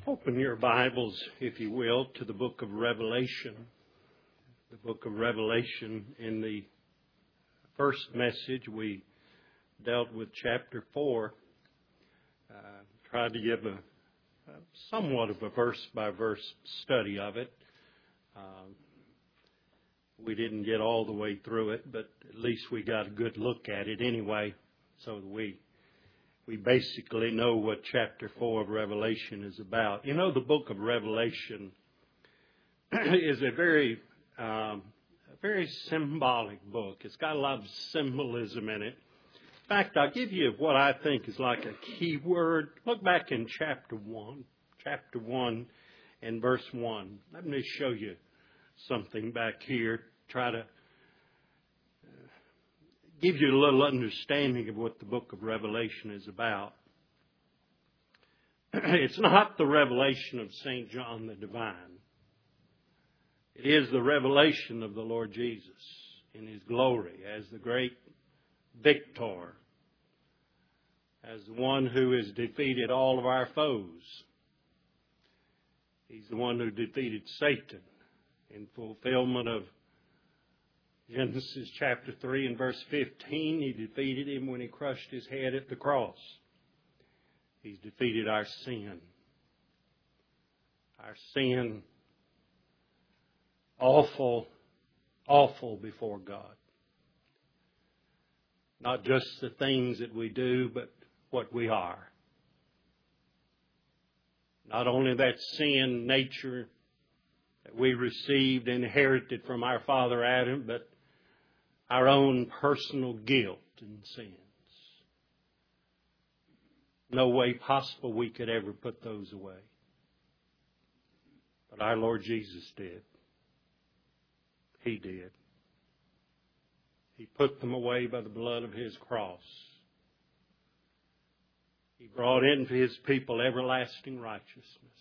Open your Bibles, if you will, to the book of Revelation. The book of Revelation. In the first message, we dealt with chapter 4. Tried to give somewhat of a verse-by-verse study of it. We didn't get all the way through it, but at least we got a good look at it anyway, so that we basically know what chapter 4 of Revelation is about. You know, the book of Revelation is a very symbolic book. It's got a lot of symbolism in it. In fact, I'll give you what I think is like a key word. Look back in chapter 1 and verse 1. Let me show you something back here. Try to give you a little understanding of what the book of Revelation is about. It's not the revelation of St. John the Divine. It is the revelation of the Lord Jesus in His glory as the great victor, as the one who has defeated all of our foes. He's the one who defeated Satan in fulfillment of Genesis chapter 3 and verse 15, He defeated him when He crushed His head at the cross. He's defeated our sin. Our sin, awful before God. Not just the things that we do, but what we are. Not only that sin nature that we received, inherited from our father Adam, but our own personal guilt and sins. No way possible we could ever put those away. But our Lord Jesus did. He did. He put them away by the blood of His cross. He brought into His people everlasting righteousness.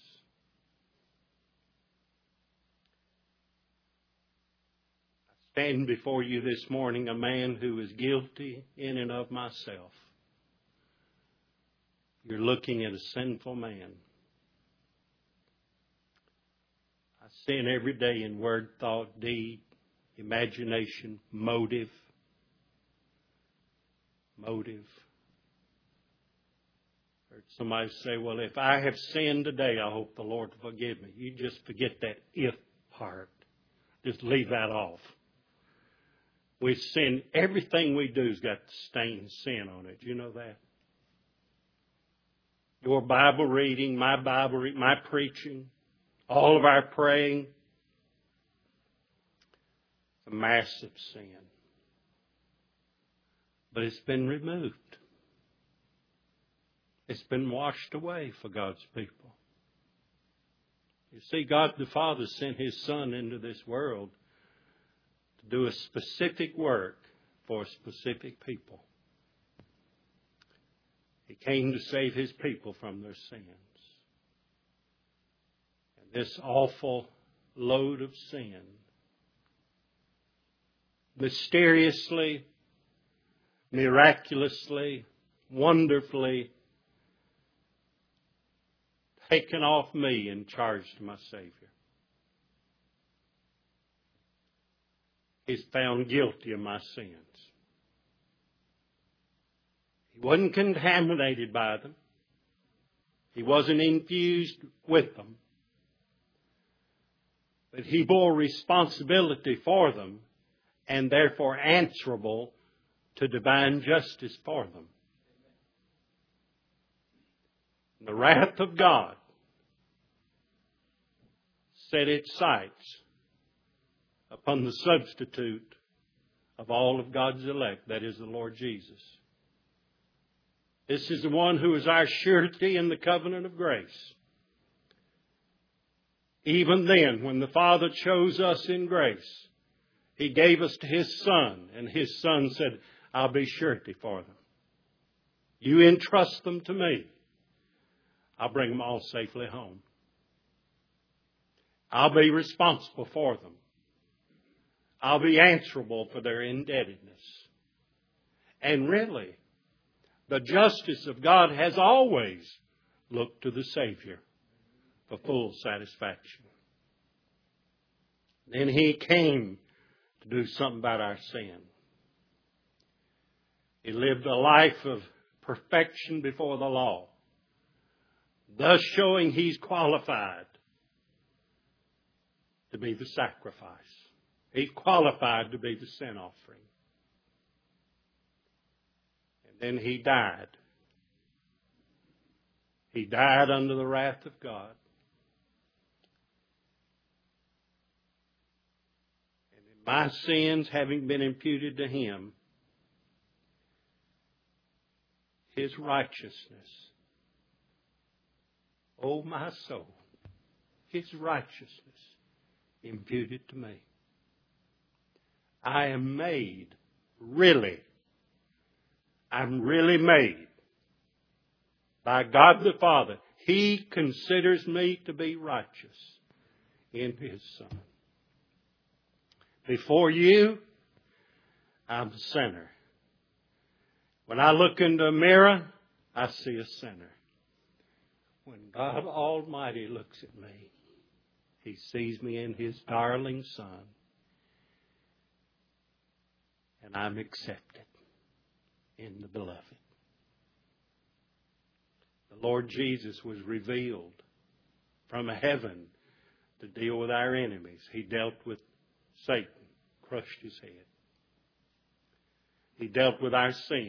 Stand before you this morning a man who is guilty in and of myself. You're looking at a sinful man. I sin every day in word, thought, deed, imagination, motive. Heard somebody say, well, if I have sinned today, I hope the Lord will forgive me. You just forget that if part. Just leave that off. We sin. Everything we do has got the stain sin on it. You know that? Your Bible reading, my Bible reading, my preaching, all of our praying. It's a massive sin. But it's been removed. It's been washed away for God's people. You see, God the Father sent His Son into this world to do a specific work for a specific people. He came to save His people from their sins. And this awful load of sin mysteriously, miraculously, wonderfully taken off me and charged to my Savior. He's found guilty of my sins. He wasn't contaminated by them. He wasn't infused with them. But He bore responsibility for them and therefore answerable to divine justice for them. The wrath of God set its sights upon the substitute of all of God's elect, that is the Lord Jesus. This is the one who is our surety in the covenant of grace. Even then, when the Father chose us in grace, He gave us to His Son, and His Son said, I'll be surety for them. You entrust them to me. I'll bring them all safely home. I'll be responsible for them. I'll be answerable for their indebtedness. And really, the justice of God has always looked to the Savior. for full satisfaction. Then He came to do something about our sin. He lived a life of perfection before the law, thus showing He's qualified to be the sacrifice. He's qualified to be the sin offering. And then He died. He died under the wrath of God. And in my sins having been imputed to Him, His righteousness, oh my soul, His righteousness imputed to me. I am made, really, I'm really made by God the Father. He considers me to be righteous in His Son. Before you, I'm a sinner. When I look into a mirror, I see a sinner. When God Almighty looks at me, He sees me in His darling Son. And I'm accepted in the Beloved. The Lord Jesus was revealed from heaven to deal with our enemies. He dealt with Satan, crushed his head. He dealt with our sins.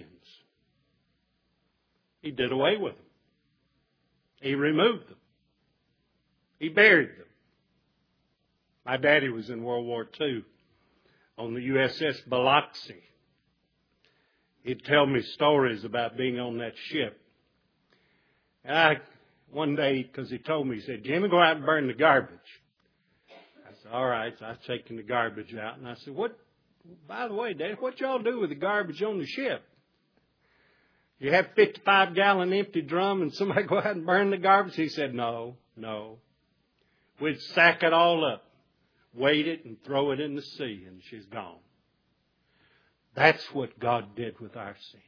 He did away with them. He removed them. He buried them. My daddy was in World War II on the USS Biloxi. He'd tell me stories about being on that ship. And one day, because he told me, he said, Jimmy, go out and burn the garbage. I said, all right. So I was taking the garbage out. And I said, by the way, Dad, what y'all do with the garbage on the ship? You have 55-gallon empty drum and somebody go out and burn the garbage? He said, no. We'd sack it all up, weight it, and throw it in the sea, and she's gone. That's what God did with our sins.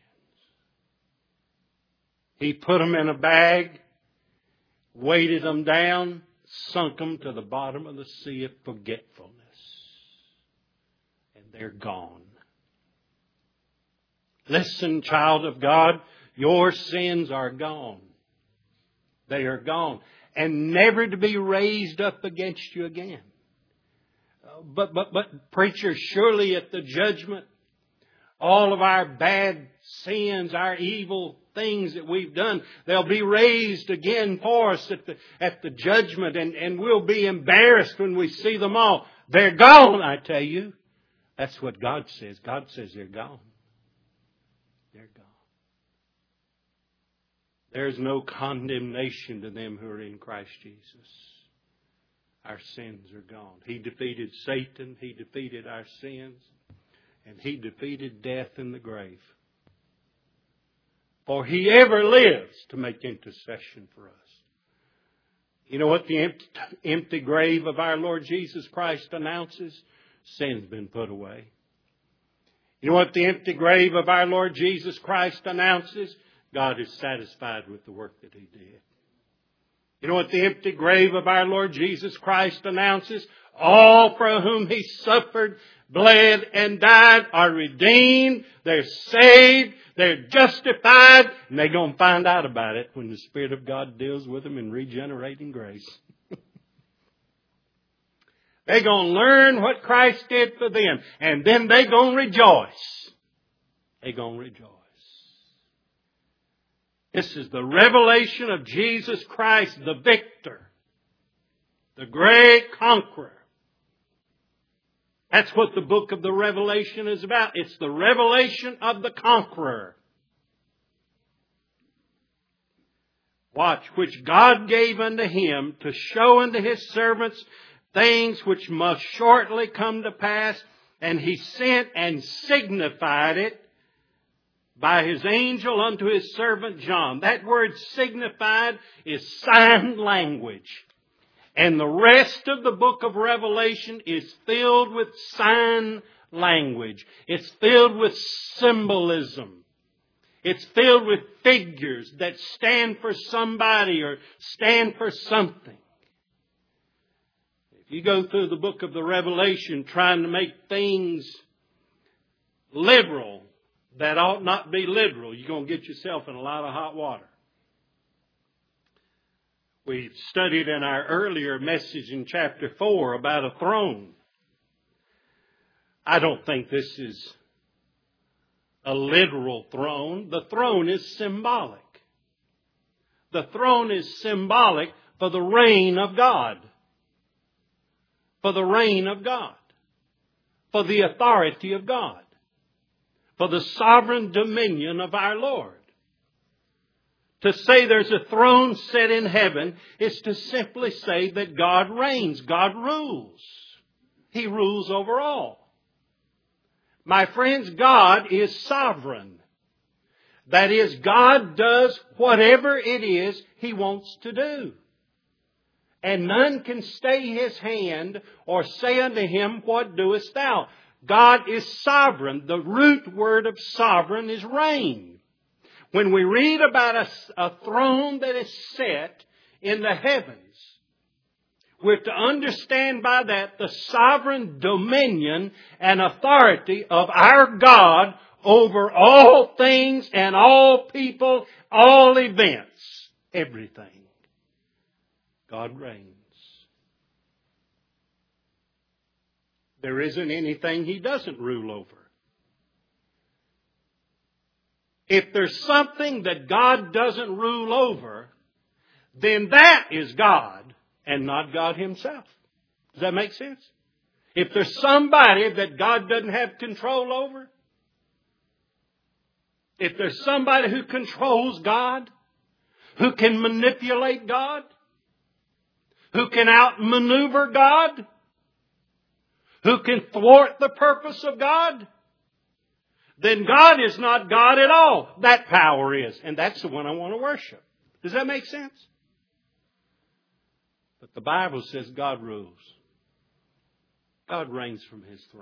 He put them in a bag, weighted them down, sunk them to the bottom of the sea of forgetfulness. And they're gone. Listen, child of God, your sins are gone. They are gone. And never to be raised up against you again. But preacher, surely at the judgment, all of our bad sins, our evil things that we've done, they'll be raised again for us at the judgment, and we'll be embarrassed when we see them all. They're gone, I tell you. That's what God says. God says they're gone. They're gone. There's no condemnation to them who are in Christ Jesus. Our sins are gone. He defeated Satan. He defeated our sins. And He defeated death in the grave. For He ever lives to make intercession for us. You know what the empty grave of our Lord Jesus Christ announces? Sin's been put away. You know what the empty grave of our Lord Jesus Christ announces? God is satisfied with the work that He did. You know what the empty grave of our Lord Jesus Christ announces? All for whom He suffered, bled, and died are redeemed. They're saved. They're justified. And they're going to find out about it when the Spirit of God deals with them in regenerating grace. They're going to learn what Christ did for them. And then they're going to rejoice. They're going to rejoice. This is the revelation of Jesus Christ, the victor, the great conqueror. That's what the book of the Revelation is about. It's the revelation of the conqueror. Watch, which God gave unto Him to show unto His servants things which must shortly come to pass. And He sent and signified it by His angel unto His servant John. That word signified is sign language. And the rest of the book of Revelation is filled with sign language. It's filled with symbolism. It's filled with figures that stand for somebody or stand for something. You go through the book of the Revelation trying to make things literal that ought not be literal, you're going to get yourself in a lot of hot water. We studied in our earlier message in chapter 4 about a throne. I don't think this is a literal throne. The throne is symbolic. The throne is symbolic for the reign of God. For the reign of God. For the authority of God. For the sovereign dominion of our Lord. To say there's a throne set in heaven is to simply say that God reigns. God rules. He rules over all. My friends, God is sovereign. That is, God does whatever it is He wants to do. And none can stay His hand or say unto Him, what doest thou? God is sovereign. The root word of sovereign is reign. When we read about a throne that is set in the heavens, we're to understand by that the sovereign dominion and authority of our God over all things and all people, all events, everything. God reigns. There isn't anything He doesn't rule over. If there's something that God doesn't rule over, then that is God and not God Himself. Does that make sense? If there's somebody that God doesn't have control over, if there's somebody who controls God, who can manipulate God, who can outmaneuver God, who can thwart the purpose of God, then God is not God at all. That power is. And that's the one I want to worship. Does that make sense? But the Bible says God rules. God reigns from His throne.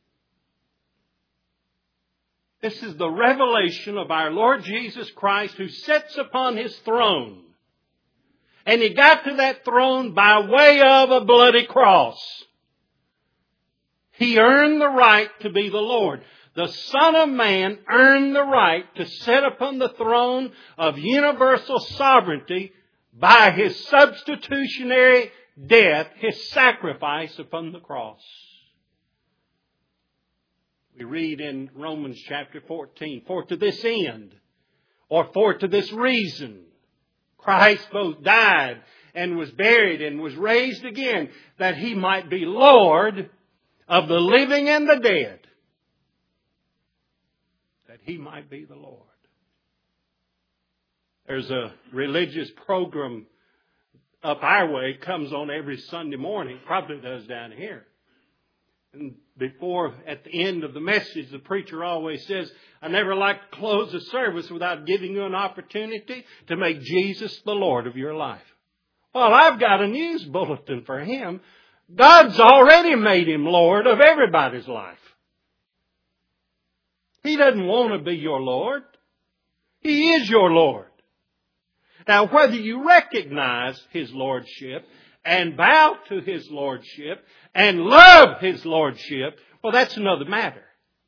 This is the revelation of our Lord Jesus Christ, who sits upon His throne. And He got to that throne by way of a bloody cross. He earned the right to be the Lord. The Son of Man earned the right to sit upon the throne of universal sovereignty by His substitutionary death, His sacrifice upon the cross. We read in Romans chapter 14, for to this end, or for to this reason, Christ both died and was buried and was raised again, that He might be Lord of the living and the dead. That He might be the Lord. There's a religious program up our way, comes on every Sunday morning, probably does down here. And before, at the end of the message, the preacher always says, I never like to close a service without giving you an opportunity to make Jesus the Lord of your life. Well, I've got a news bulletin for him. God's already made Him Lord of everybody's life. He doesn't want to be your Lord. He is your Lord. Now, whether you recognize His Lordship and bow to His Lordship and love His Lordship, well, that's another matter.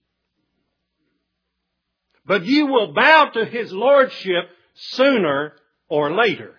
But you will bow to His Lordship sooner or later.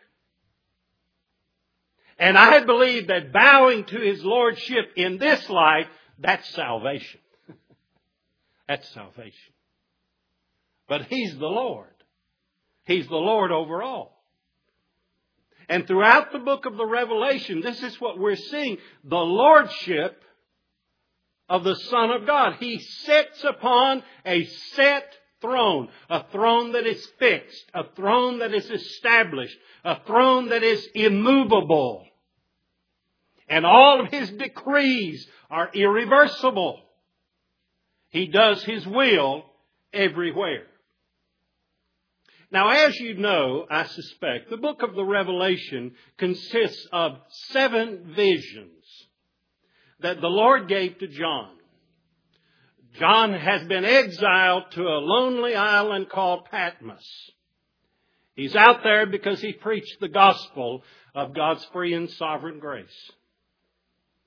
And I believe that bowing to His Lordship in this life, that's salvation. That's salvation. But He's the Lord. He's the Lord over all. And throughout the book of the Revelation, this is what we're seeing. The Lordship of the Son of God. He sits upon a set throne. A throne that is fixed. A throne that is established. A throne that is immovable. And all of His decrees are irreversible. He does His will everywhere. Now, as you know, I suspect, the book of the Revelation consists of 7 visions that the Lord gave to John. John has been exiled to a lonely island called Patmos. He's out there because he preached the gospel of God's free and sovereign grace.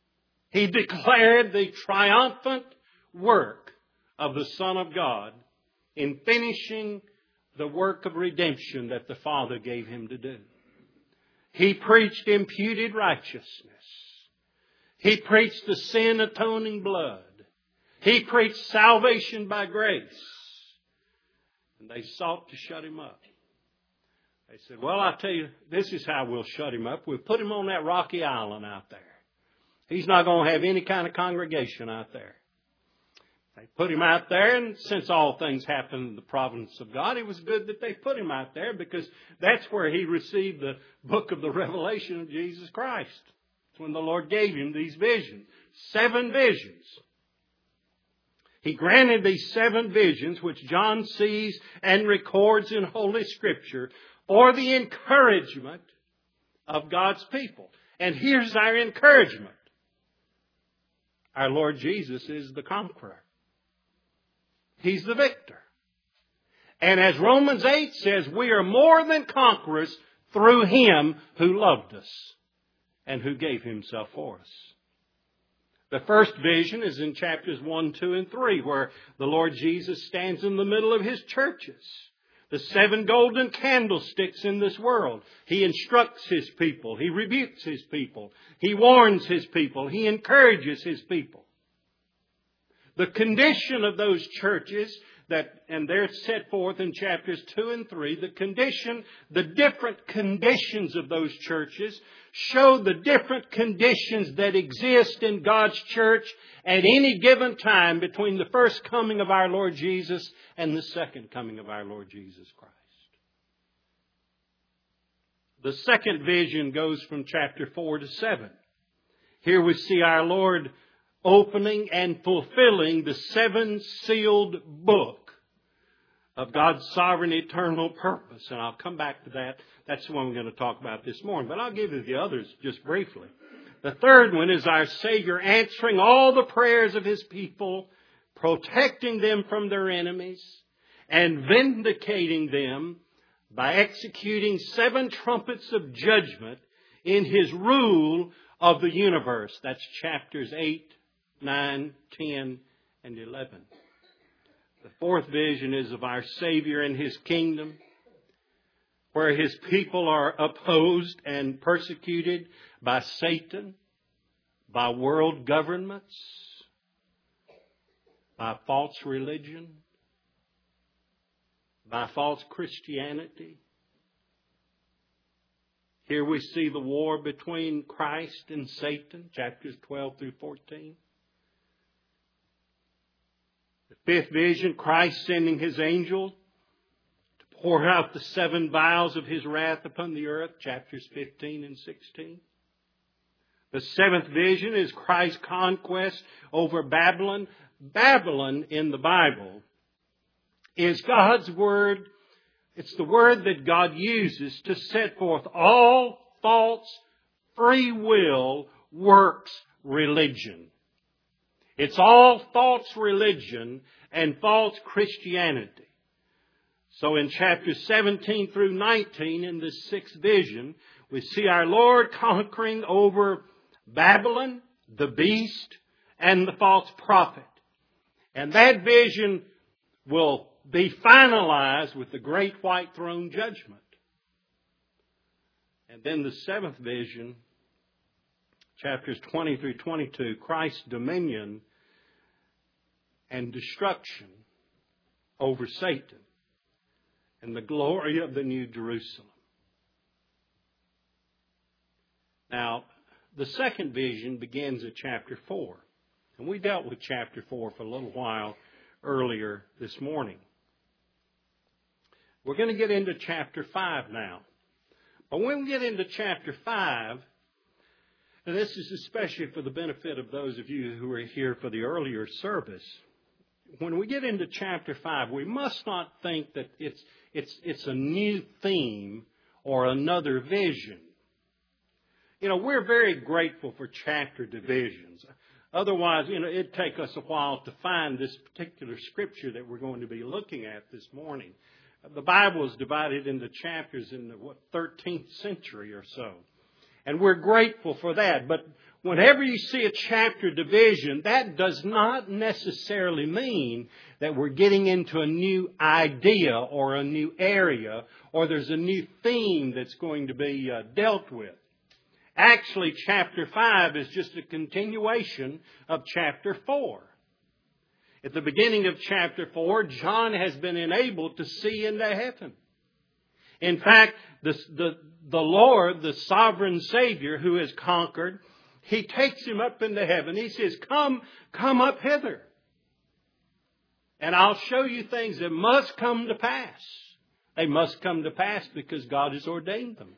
He declared the triumphant work of the Son of God in finishing the work of redemption that the Father gave Him to do. He preached imputed righteousness. He preached the sin-atoning blood. He preached salvation by grace. And they sought to shut Him up. They said, well, I tell you, this is how we'll shut Him up. We'll put Him on that rocky island out there. He's not going to have any kind of congregation out there. They put Him out there, and since all things happen in the providence of God, it was good that they put Him out there, because that's where He received the book of the Revelation of Jesus Christ. It's when the Lord gave Him these visions. 7 visions. He granted these 7 visions, which John sees and records in Holy Scripture, for the encouragement of God's people. And here's our encouragement. Our Lord Jesus is the conqueror. He's the victor. And as Romans 8 says, we are more than conquerors through Him who loved us and who gave Himself for us. The first vision is in chapters 1, 2, and 3, where the Lord Jesus stands in the middle of His churches. The 7 golden candlesticks in this world. He instructs His people. He rebukes His people. He warns His people. He encourages His people. The condition of those churches, and they're set forth in chapters 2 and 3, the different conditions of those churches show the different conditions that exist in God's church at any given time between the first coming of our Lord Jesus and the second coming of our Lord Jesus Christ. The second vision goes from chapter 4 to 7. Here we see our Lord opening and fulfilling the 7-sealed book of God's sovereign eternal purpose. And I'll come back to that. That's the one we're going to talk about this morning. But I'll give you the others just briefly. The third one is our Savior answering all the prayers of His people, protecting them from their enemies, and vindicating them by executing 7 trumpets of judgment in His rule of the universe. That's chapters 8, 9, 10, and 11. The fourth vision is of our Savior and His kingdom, where His people are opposed and persecuted by Satan, by world governments, by false religion, by false Christianity. Here we see the war between Christ and Satan, chapters 12 through 14. The fifth vision, Christ sending His angel to pour out the 7 vials of His wrath upon the earth, chapters 15 and 16. The seventh vision is Christ's conquest over Babylon. Babylon in the Bible is God's word. It's the word that God uses to set forth all false free will works religion. It's all false religion and false Christianity. So in chapters 17 through 19 in this sixth vision, we see our Lord conquering over Babylon, the beast, and the false prophet. And that vision will be finalized with the great white throne judgment. And then the seventh vision, chapters 20 through 22, Christ's dominion and destruction over Satan and the glory of the New Jerusalem. Now, the second vision begins at chapter 4. And we dealt with chapter 4 for a little while earlier this morning. We're going to get into chapter 5 now. But when we get into chapter 5, and this is especially for the benefit of those of you who are here for the earlier service, when we get into chapter 5, we must not think that it's a new theme or another vision. You know, we're very grateful for chapter divisions. Otherwise, it'd take us a while to find this particular scripture that we're going to be looking at this morning. The Bible is divided into chapters in the 13th century or so. And we're grateful for that. But whenever you see a chapter division, that does not necessarily mean that we're getting into a new idea or a new area or there's a new theme that's going to be dealt with. Actually, chapter 5 is just a continuation of chapter 4. At the beginning of chapter 4, John has been enabled to see into heaven. In fact, the Lord, the sovereign Savior who has conquered, He takes him up into heaven. He says, come up hither. And I'll show you things that must come to pass. They must come to pass because God has ordained them.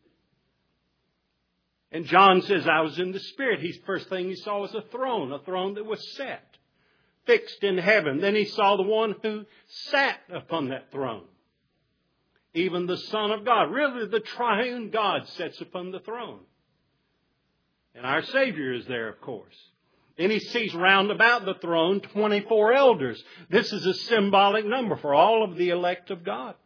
And John says, I was in the Spirit. First thing he saw was a throne that was set, fixed in heaven. Then he saw the one who sat upon that throne. Even the Son of God. Really, the triune God sits upon the throne. And our Savior is there, of course. Then he sees round about the throne 24 elders. This is a symbolic number for all of the elect of God.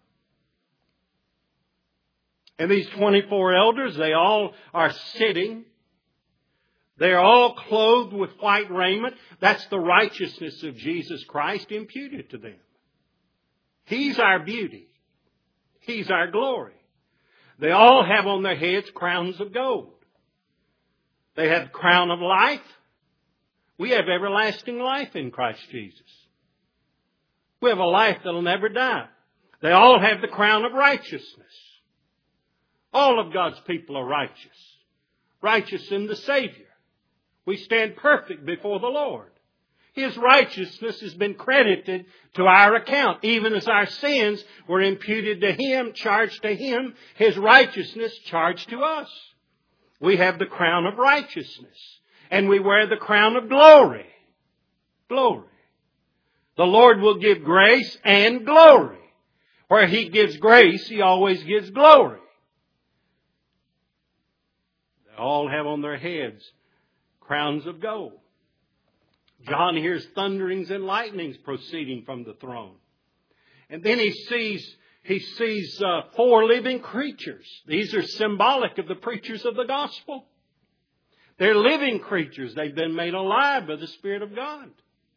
And these 24 elders, they all are sitting. They're all clothed with white raiment. That's the righteousness of Jesus Christ imputed to them. He's our beauty. He's our glory. They all have on their heads crowns of gold. They have the crown of life. We have everlasting life in Christ Jesus. We have a life that will never die. They all have the crown of righteousness. All of God's people are righteous. Righteous in the Savior. We stand perfect before the Lord. His righteousness has been credited to our account. Even as our sins were imputed to Him, charged to Him, His righteousness charged to us. We have the crown of righteousness. And we wear the crown of glory. Glory. The Lord will give grace and glory. Where He gives grace, He always gives glory. They all have on their heads crowns of gold. John hears thunderings and lightnings proceeding from the throne. And then he sees 4 living creatures. These are symbolic of the preachers of the gospel. They're living creatures. They've been made alive by the Spirit of God.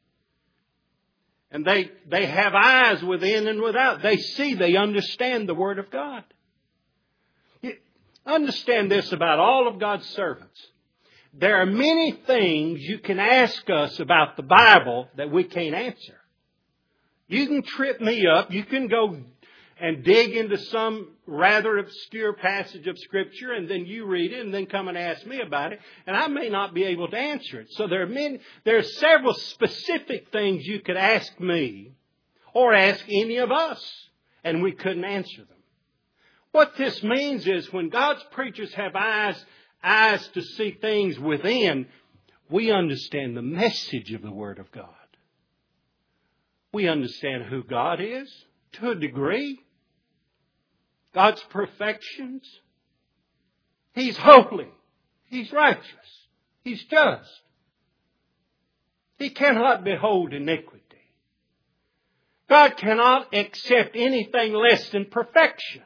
And they have eyes within and without. They see, they understand the Word of God. You understand this about all of God's servants. There are many things you can ask us about the Bible that we can't answer. You can trip me up. You can go and dig into some rather obscure passage of Scripture, and then you read it and then come and ask me about it, and I may not be able to answer it. So there are several specific things you could ask me or ask any of us, and we couldn't answer them. What this means is when God's preachers have eyes to see things within, we understand the message of the Word of God. We understand who God is to a degree. God's perfections. He's holy. He's righteous. He's just. He cannot behold iniquity. God cannot accept anything less than perfection.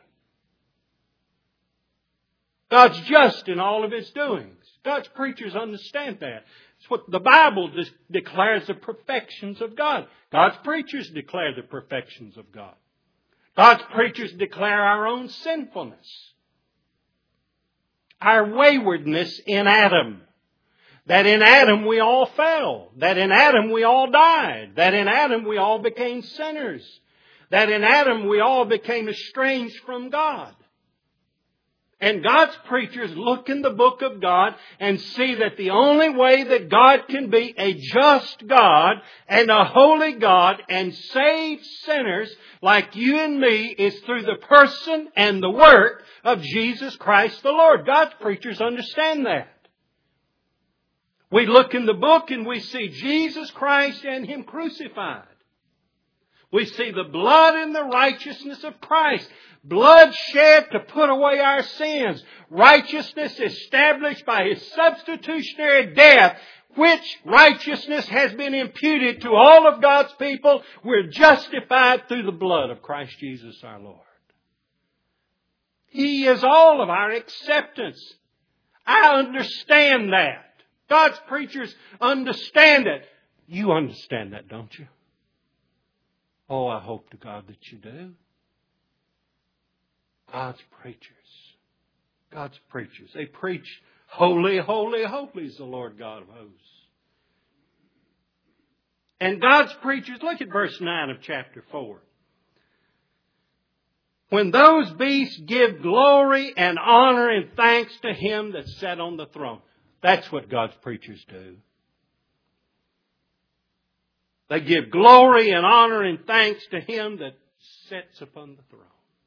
God's just in all of His doings. God's preachers understand that. It's what the Bible declares the perfections of God. God's preachers declare the perfections of God. God's preachers declare our own sinfulness. Our waywardness in Adam. That in Adam we all fell. That in Adam we all died. That in Adam we all became sinners. That in Adam we all became estranged from God. And God's preachers look in the book of God and see that the only way that God can be a just God and a holy God and save sinners like you and me is through the person and the work of Jesus Christ the Lord. God's preachers understand that. We look in the book and we see Jesus Christ and Him crucified. We see the blood and the righteousness of Christ. Blood shed to put away our sins. Righteousness established by His substitutionary death, which righteousness has been imputed to all of God's people. We're justified through the blood of Christ Jesus our Lord. He is all of our acceptance, I understand that. God's preachers understand it. You understand that, don't you? Oh, I hope to God that you do. God's preachers. God's preachers. They preach, holy, holy, holy is the Lord God of hosts. And God's preachers, look at verse 9 of chapter 4. When those beasts give glory and honor and thanks to Him that sat on the throne. That's what God's preachers do. They give glory and honor and thanks to Him that sits upon the throne.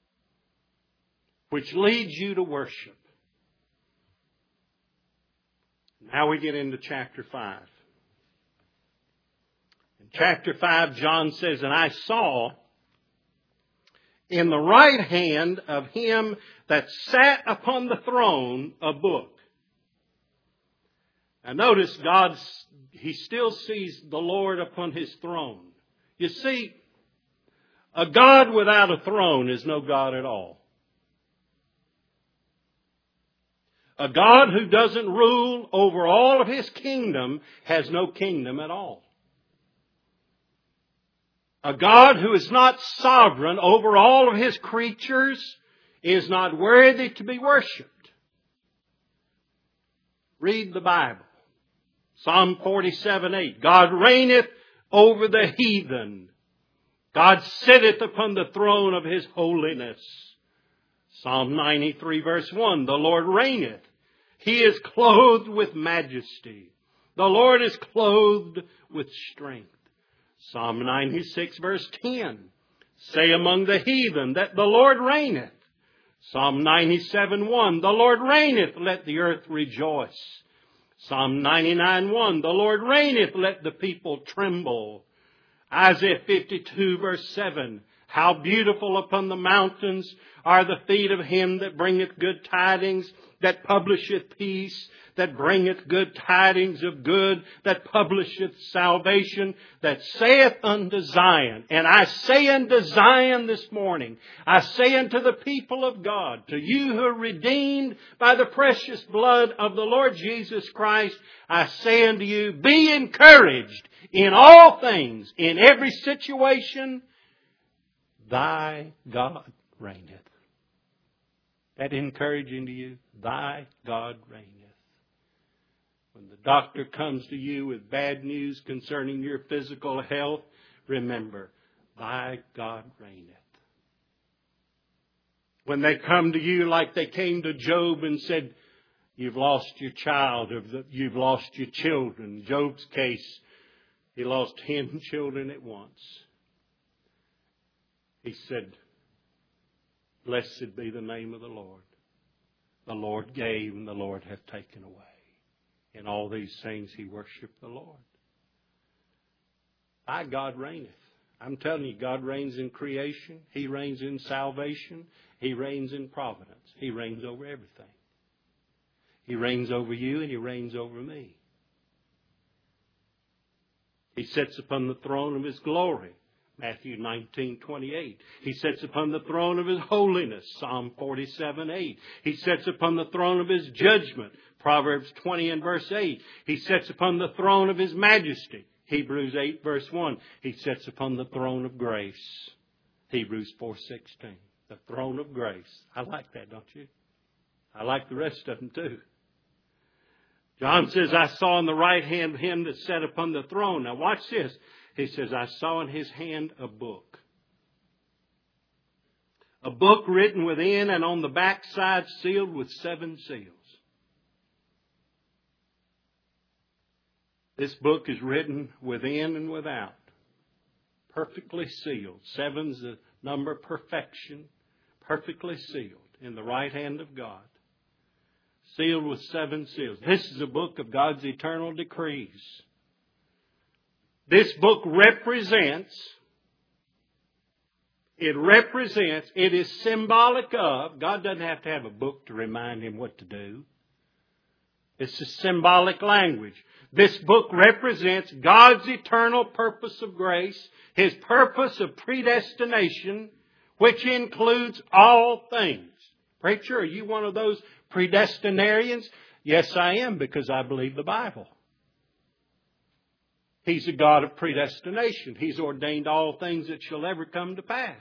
Which leads you to worship. Now we get into chapter 5. In chapter 5, John says, and I saw in the right hand of Him that sat upon the throne a book. Now notice He still sees the Lord upon His throne. You see, a God without a throne is no God at all. A God who doesn't rule over all of His kingdom has no kingdom at all. A God who is not sovereign over all of His creatures is not worthy to be worshipped. Read the Bible. Psalm 47:8. God reigneth over the heathen. God sitteth upon the throne of His holiness. Psalm 93 verse 1. The Lord reigneth. He is clothed with majesty. The Lord is clothed with strength. Psalm 96 verse 10. Say among the heathen that the Lord reigneth. Psalm 97:1. The Lord reigneth, let the earth rejoice. Psalm 99:1. The Lord reigneth, let the people tremble. Isaiah 52 verse 7. How beautiful upon the mountains are the feet of him that bringeth good tidings, that publisheth peace, that bringeth good tidings of good, that publisheth salvation, that saith unto Zion. And I say unto Zion this morning, I say unto the people of God, to you who are redeemed by the precious blood of the Lord Jesus Christ, I say unto you, be encouraged in all things, in every situation, thy God reigneth. That encouraging to you? Thy God reigneth. When the doctor comes to you with bad news concerning your physical health, remember, thy God reigneth. When they come to you like they came to Job and said, you've lost your child, or you've lost your children. Job's case, he lost 10 children at once. He said, blessed be the name of the Lord. The Lord gave and the Lord hath taken away. In all these things he worshiped the Lord. Thy God reigneth. I'm telling you, God reigns in creation. He reigns in salvation. He reigns in providence. He reigns over everything. He reigns over you and He reigns over me. He sits upon the throne of His glory. Matthew 19:28. He sits upon the throne of His holiness. Psalm 47:8. He sits upon the throne of His judgment. Proverbs 20 and verse 8. He sits upon the throne of His majesty. Hebrews 8 verse 1. He sits upon the throne of grace. Hebrews 4:16. The throne of grace. I like that, don't you? I like the rest of them too. John says, I saw in the right hand of Him that sat upon the throne. Now watch this. He says, I saw in His hand a book. A book written within and on the backside sealed with 7 seals. This book is written within and without. Perfectly sealed. 7's the number of perfection. Perfectly sealed in the right hand of God. Sealed with 7 seals. This is a book of God's eternal decrees. This book represents, it is symbolic of, God doesn't have to have a book to remind Him what to do. It's a symbolic language. This book represents God's eternal purpose of grace, His purpose of predestination, which includes all things. Preacher, are you one of those predestinarians? Yes, I am, because I believe the Bible. He's a God of predestination. He's ordained all things that shall ever come to pass.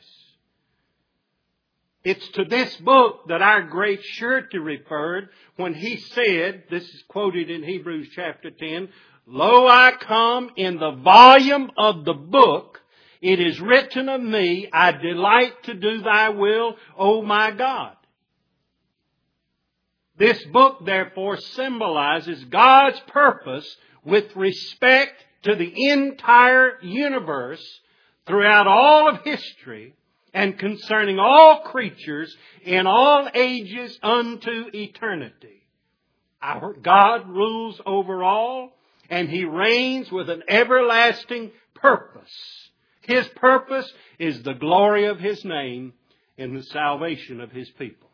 It's to this book that our great surety referred when he said, this is quoted in Hebrews chapter 10, "Lo, I come in the volume of the book. It is written of me, I delight to do thy will, O my God." This book, therefore, symbolizes God's purpose with respect to the entire universe throughout all of history and concerning all creatures in all ages unto eternity. Our God rules over all, and He reigns with an everlasting purpose. His purpose is the glory of His name and the salvation of His people.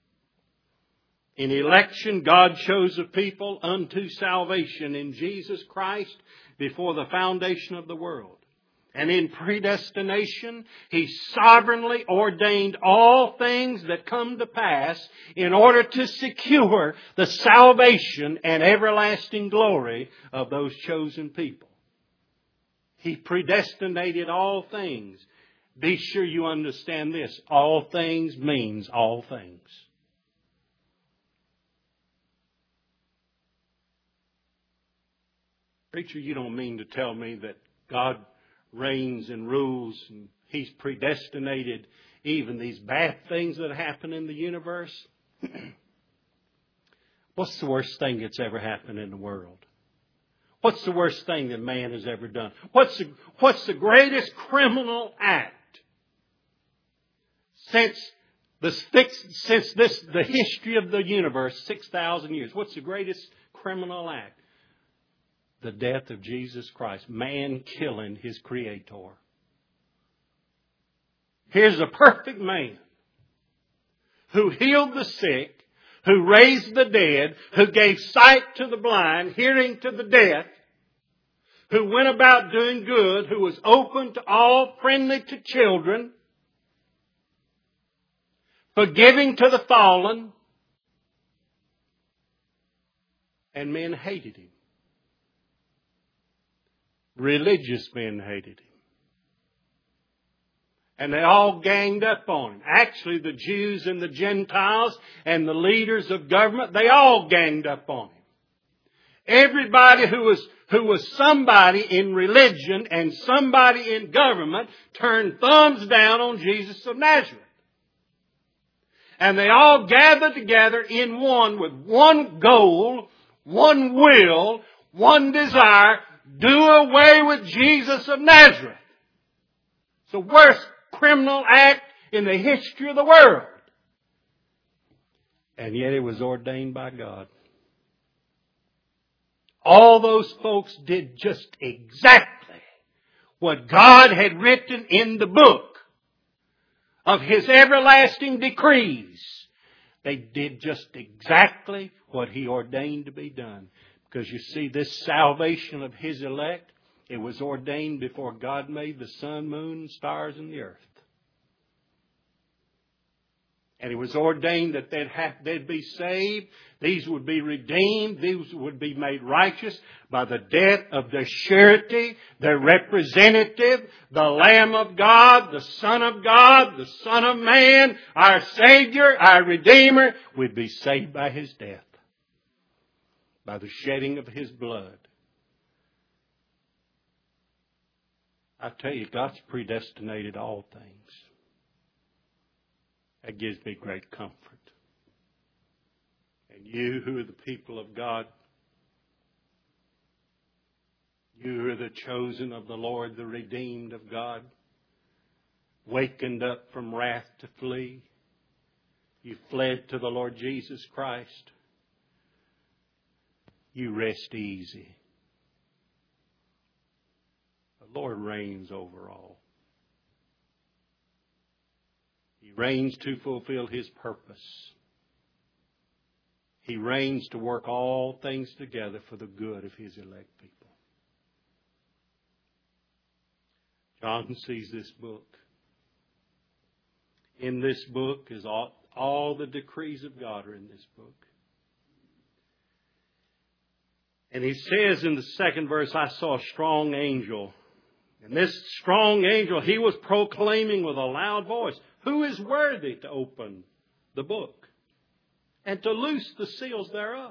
In election, God chose a people unto salvation in Jesus Christ before the foundation of the world. And in predestination, He sovereignly ordained all things that come to pass in order to secure the salvation and everlasting glory of those chosen people. He predestinated all things. Be sure you understand this. All things means all things. Preacher, you don't mean to tell me that God reigns and rules and He's predestinated even these bad things that happen in the universe? What's the worst thing that's ever happened in the world? What's the worst thing that man has ever done? What's the greatest criminal act since the history of the universe, 6,000 years? What's the greatest criminal act? The death of Jesus Christ. Man killing His Creator. Here's a perfect man who healed the sick, who raised the dead, who gave sight to the blind, hearing to the deaf, who went about doing good, who was open to all, friendly to children, forgiving to the fallen, and men hated Him. Religious men hated Him. And they all ganged up on Him. Actually, the Jews and the Gentiles and the leaders of government, they all ganged up on Him. Everybody who was somebody in religion and somebody in government turned thumbs down on Jesus of Nazareth. And they all gathered together in one with one goal, one will, one desire: do away with Jesus of Nazareth. It's the worst criminal act in the history of the world. And yet it was ordained by God. All those folks did just exactly what God had written in the book of His everlasting decrees. They did just exactly what He ordained to be done. Because you see, this salvation of His elect, it was ordained before God made the sun, moon, stars, and the earth. And it was ordained that they'd be saved. These would be redeemed. These would be made righteous by the death of their surety, their representative, the Lamb of God, the Son of God, the Son of Man, our Savior, our Redeemer, would be saved by His death, by the shedding of His blood. I tell you, God's predestinated all things. That gives me great comfort. And you who are the people of God, you who are the chosen of the Lord, the redeemed of God, wakened up from wrath to flee, you fled to the Lord Jesus Christ, you rest easy. The Lord reigns over all. He reigns to fulfill His purpose. He reigns to work all things together for the good of His elect people. John sees this book. In this book is all the decrees of God are in this book. And he says in the second verse, I saw a strong angel. And this strong angel, he was proclaiming with a loud voice, who is worthy to open the book and to loose the seals thereof?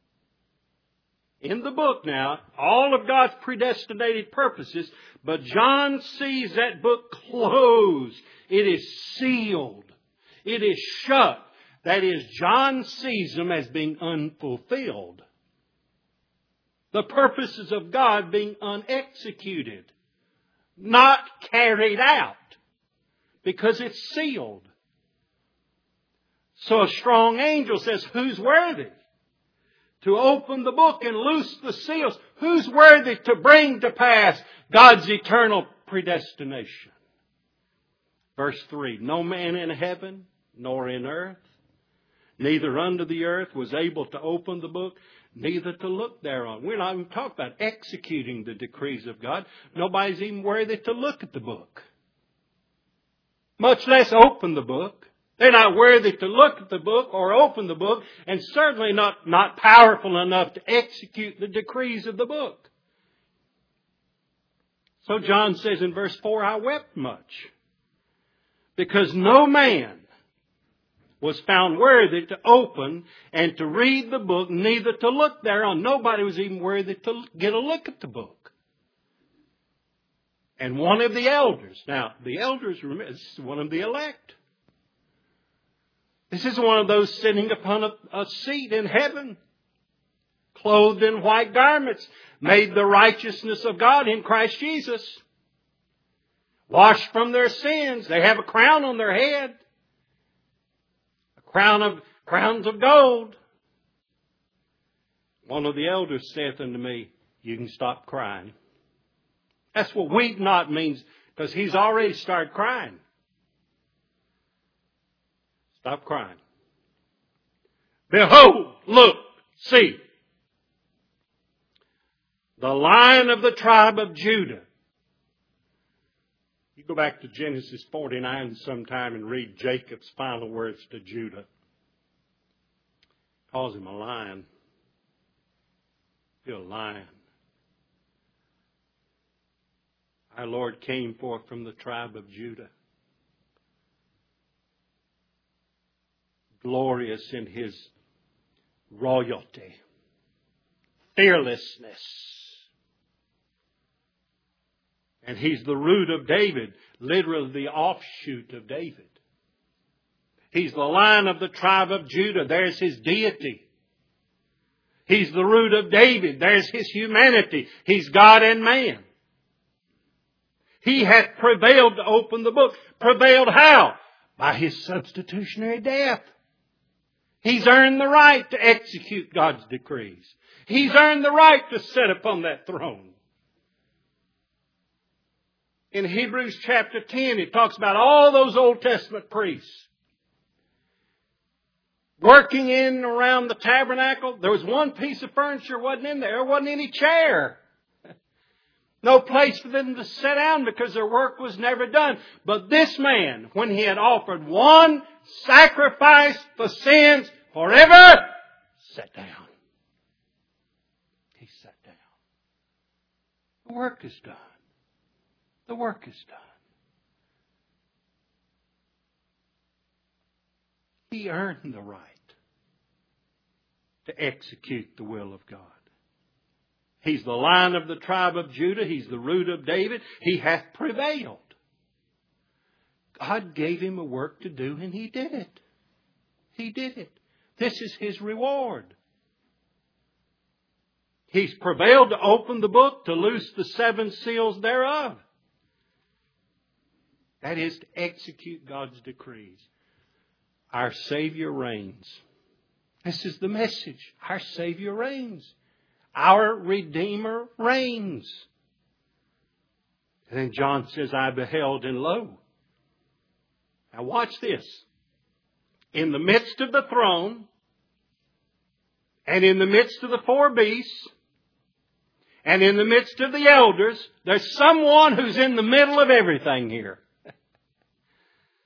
In the book now, all of God's predestinated purposes, but John sees that book closed. It is sealed. It is shut. That is, John sees them as being unfulfilled. The purposes of God being unexecuted. Not carried out. Because it's sealed. So a strong angel says, who's worthy to open the book and loose the seals? Who's worthy to bring to pass God's eternal predestination? Verse 3, no man in heaven nor in earth, neither under the earth was able to open the book, neither to look thereon. We're not even talking about executing the decrees of God. Nobody's even worthy to look at the book. Much less open the book. They're not worthy to look at the book or open the book, and certainly not powerful enough to execute the decrees of the book. So John says in verse 4, I wept much, because no man was found worthy to open and to read the book, neither to look thereon. Nobody was even worthy to get a look at the book. And one of the elders, now the elders, remember, this is one of the elect. This is one of those sitting upon a seat in heaven, clothed in white garments, made the righteousness of God in Christ Jesus. Washed from their sins. They have a crown on their head. Crowns of gold. One of the elders saith unto me, you can stop crying. That's what weep not means, because he's already started crying. Stop crying. Behold, look, see. The Lion of the tribe of Judah. You go back to Genesis 49 sometime and read Jacob's final words to Judah. Calls him a lion. You're a lion. Our Lord came forth from the tribe of Judah. Glorious in His royalty. Fearlessness. And He's the root of David. Literally the offshoot of David. He's the Lion of the tribe of Judah. There's His deity. He's the root of David. There's His humanity. He's God and man. He hath prevailed to open the book. Prevailed how? By His substitutionary death. He's earned the right to execute God's decrees. He's earned the right to sit upon that throne. In Hebrews chapter 10, it talks about all those Old Testament priests working in and around the tabernacle. There was one piece of furniture wasn't in there. There wasn't any chair. No place for them to sit down because their work was never done. But this man, when he had offered one sacrifice for sins forever, sat down. He sat down. The work is done. The work is done. He earned the right to execute the will of God. He's the Lion of the tribe of Judah. He's the root of David. He hath prevailed. God gave him a work to do, and he did it. He did it. This is his reward. He's prevailed to open the book, to loose the seven seals thereof. That is to execute God's decrees. Our Savior reigns. This is the message. Our Savior reigns. Our Redeemer reigns. And then John says, I beheld and lo. Now watch this. In the midst of the throne, and in the midst of the four beasts, and in the midst of the elders, there's someone who's in the middle of everything here.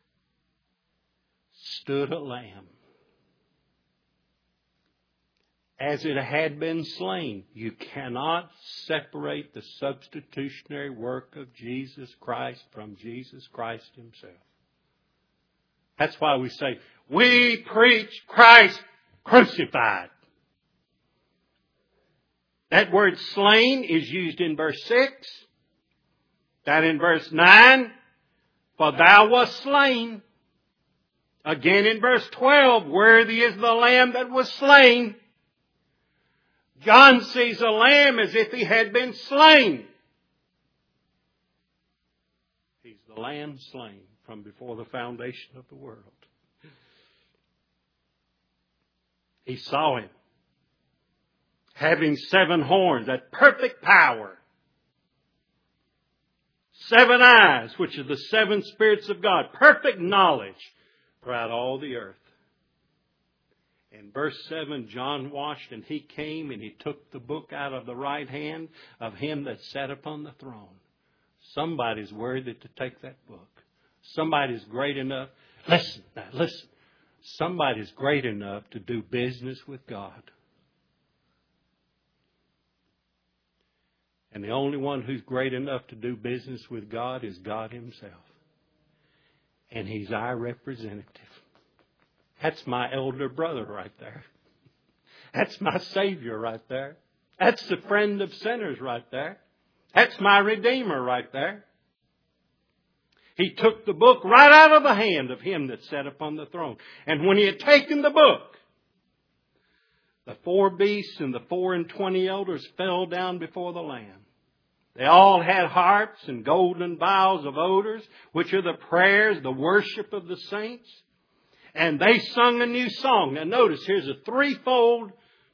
Stood a lamb. as it had been slain. You cannot separate the substitutionary work of Jesus Christ from Jesus Christ Himself. That's why we say, we preach Christ crucified. That word slain is used in verse 6. That in verse 9, for thou wast slain. Again in verse 12, worthy is the Lamb that was slain. John sees a lamb as if he had been slain. He's the Lamb slain from before the foundation of the world. He saw Him, having 7 horns, that perfect power. 7 eyes, which are the 7 spirits of God. Perfect knowledge throughout all the earth. In verse 7, John watched, and he came and he took the book out of the right hand of Him that sat upon the throne. Somebody's worthy to take that book. Somebody's great enough. Listen. Somebody's great enough to do business with God. And the only one who's great enough to do business with God is God Himself. And He's our representative. That's my elder brother right there. That's my Savior right there. That's the friend of sinners right there. That's my Redeemer right there. He took the book right out of the hand of Him that sat upon the throne. And when He had taken the book, the 4 beasts and the 24 elders fell down before the Lamb. They all had harps and golden vials of odors, which are the prayers, the worship of the saints. And they sung a new song. Now notice, here's a threefold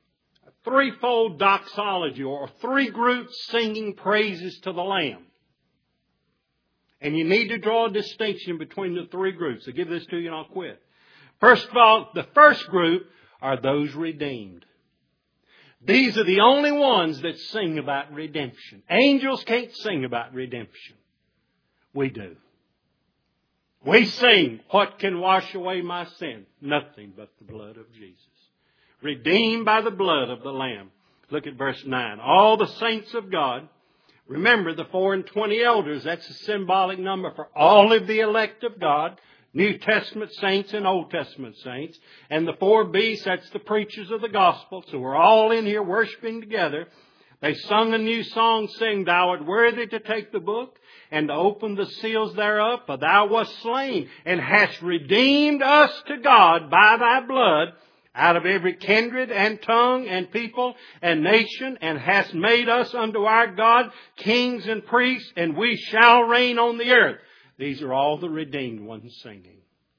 doxology, or 3 groups singing praises to the Lamb. And you need to draw a distinction between the 3 groups. I'll give this to you and I'll quit. First of all, the first group are those redeemed. These are the only ones that sing about redemption. Angels can't sing about redemption. We do. We sing, what can wash away my sin? Nothing but the blood of Jesus. Redeemed by the blood of the Lamb. Look at verse 9. All the saints of God. Remember the 24 elders, that's a symbolic number for all of the elect of God. New Testament saints and Old Testament saints. And the 4 beasts, that's the preachers of the gospel. So we're all in here worshiping together. They sung a new song saying, Thou art worthy to take the book and to open the seals thereof, for Thou wast slain and hast redeemed us to God by Thy blood out of every kindred and tongue and people and nation, and hast made us unto our God kings and priests, and we shall reign on the earth. These are all the redeemed ones singing.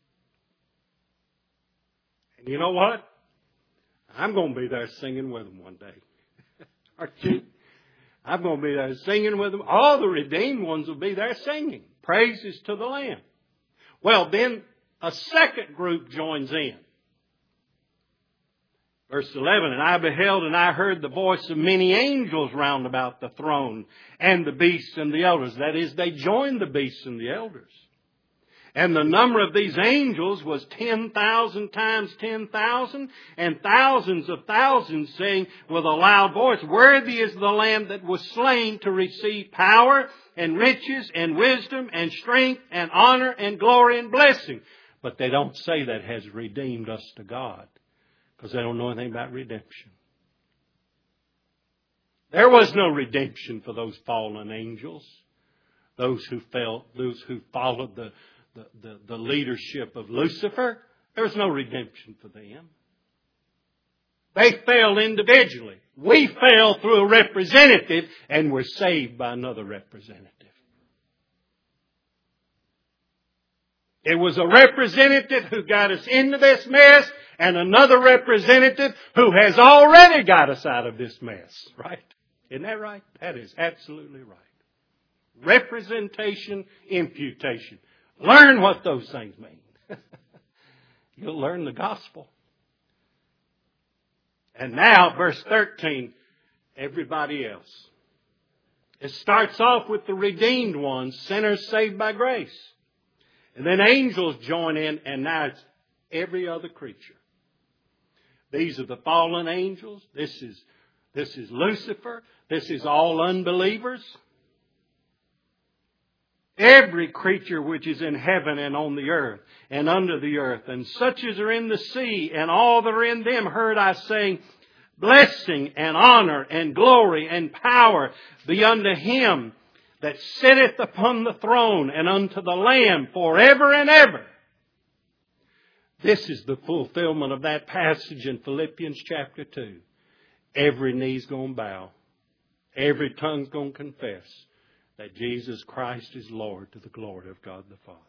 And you know what? I'm going to be there singing with them one day. Aren't you? I'm going to be there singing with them. All the redeemed ones will be there singing. Praises to the Lamb. Well, then a second group joins in. Verse 11, And I beheld and I heard the voice of many angels round about the throne and the beasts and the elders. That is, they joined the beasts and the elders. And the number of these angels was 10,000 times 10,000, and thousands of thousands, saying with a loud voice, Worthy is the Lamb that was slain to receive power and riches and wisdom and strength and honor and glory and blessing. But they don't say that has redeemed us to God, because they don't know anything about redemption. There was no redemption for those fallen angels, those who followed the leadership of Lucifer. There was no redemption for them. They fell individually. We fell through a representative and were saved by another representative. It was a representative who got us into this mess, and another representative who has already got us out of this mess. Right? Isn't that right? That is absolutely right. Representation, imputation. Learn what those things mean. You'll learn the gospel. And now, verse 13, everybody else. It starts off with the redeemed ones, sinners saved by grace. And then angels join in, and now it's every other creature. These are the fallen angels. This is Lucifer. This is all unbelievers. Every creature which is in heaven and on the earth and under the earth, and such as are in the sea, and all that are in them, heard I saying, blessing and honor and glory and power be unto Him that sitteth upon the throne and unto the Lamb forever and ever. This is the fulfillment of that passage in Philippians chapter 2. Every knee's going to bow. Every tongue's going to confess that Jesus Christ is Lord, to the glory of God the Father.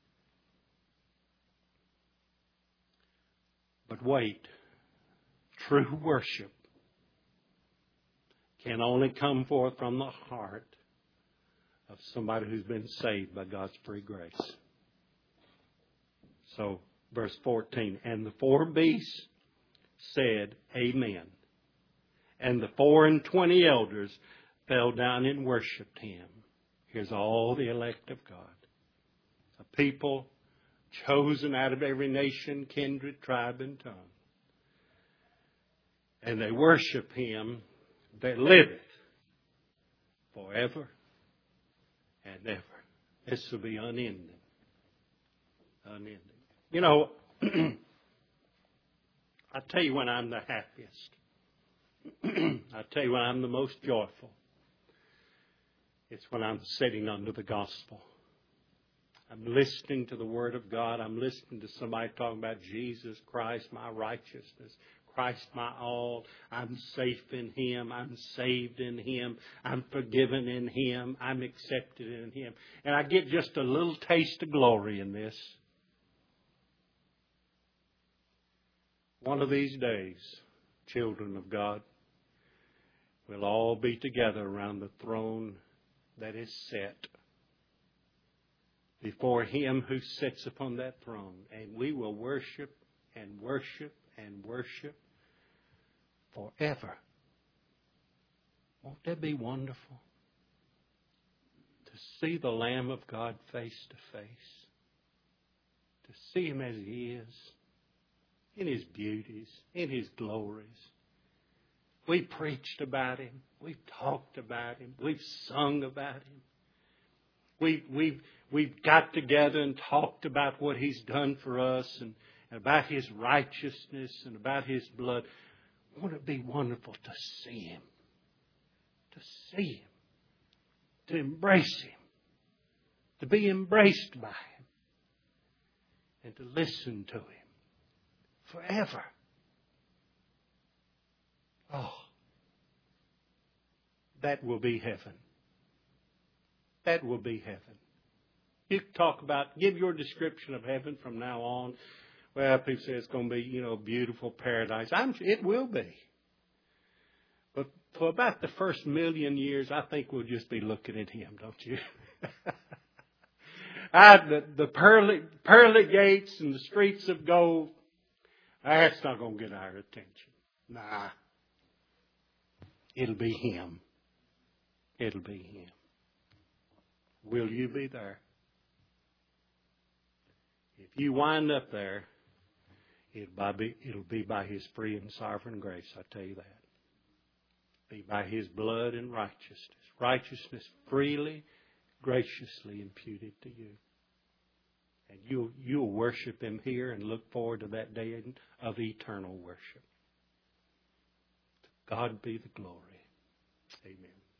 But wait, true worship can only come forth from the heart of somebody who's been saved by God's free grace. So, verse 14, and the 4 beasts said, Amen. And the 24 elders fell down and worshipped Him. Here's all the elect of God. A people chosen out of every nation, kindred, tribe, and tongue. And they worship Him that liveth forever and ever. This will be unending. Unending. You know, I tell you when I'm the happiest. I tell you when I'm the most joyful. It's when I'm sitting under the gospel. I'm listening to the Word of God. I'm listening to somebody talking about Jesus Christ, my righteousness. Christ, my all. I'm safe in Him. I'm saved in Him. I'm forgiven in Him. I'm accepted in Him. And I get just a little taste of glory in this. One of these days, children of God, we'll all be together around the throne that is set before Him who sits upon that throne. And we will worship and worship and worship forever. Won't that be wonderful? To see the Lamb of God face to face. To see Him as He is. In His beauties. In His glories. We preached about Him. We've talked about Him. We've sung about Him. We've got together and talked about what He's done for us and about His righteousness and about His blood. Won't it be wonderful to see Him? To see Him. To embrace Him. To be embraced by Him. And to listen to Him. Forever. Oh, that will be heaven. That will be heaven. You talk about, give your description of heaven from now on. Well, people say it's going to be, beautiful paradise. It will be. But for about the first 1,000,000 years, I think we'll just be looking at Him, don't you? The pearly gates and the streets of gold, that's not going to get our attention. Nah. It'll be Him. It'll be Him. Will you be there? If you wind up there, it'll be by His free and sovereign grace, I tell you that. Be by His blood and righteousness. Righteousness freely, graciously imputed to you. And you'll worship Him here and look forward to that day of eternal worship. To God be the glory. Amen.